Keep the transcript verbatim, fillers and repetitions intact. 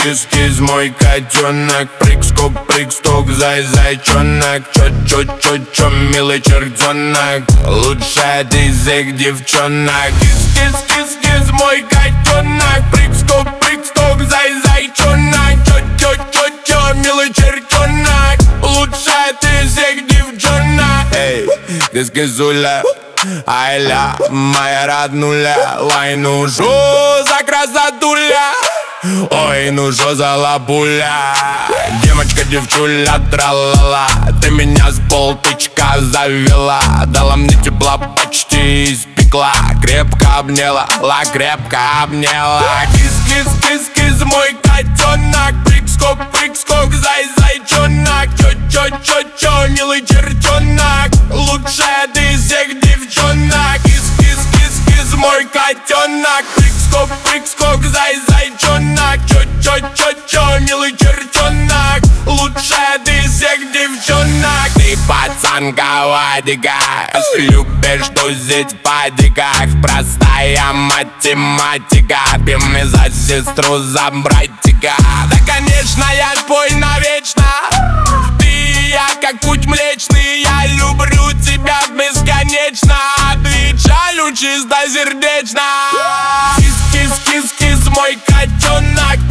кис-кис, мой котенок. Прыг-скок, прыг-сток, зай-зайчонок. Чё-чё-чё-чё, милый чертенок. Лучшая из всех девчонок. Кис-кис-кис-кис, мой котенок. Прыг-скок, прыг-сток, зай-зайчонок. Чё-чё-чё-чё, милый чертенок. Лучшая из всех девчонок. Эй, кис-кисуля, айля, моя роднуля. Ой, ну шо за красотуля. Ой, ну шо за лапуля. Девочка, девчуля, тралала. Ты меня с полтычка завела. Дала мне тепла, почти испекла. Крепко обняла, ла, крепко обняла. Кис-кис-кис-кис, мой котенок. Прыг-скок, прыг-скок, зай-зайчонок. Чё-чё-чё-чё, милый чертенок. Лучшая из всех девчонок. Кис-кис-кис-кис, мой котенок. Прыг-скок, прыг-скок, зай-зайчонок. Чё-чё-чё-чё, милый чертенок. Лучшая из всех девчонок. Ты пацанка Вадика, любишь тузить в падиках. Простая математика. Пьем за сестру, за братика. Да, конечно, я твой навечно. Ты и я, как путь млечный. Я люблю тебя бесконечно. Отвечаю чистосердечно. Кис-кис-кис-кис, мой котенок.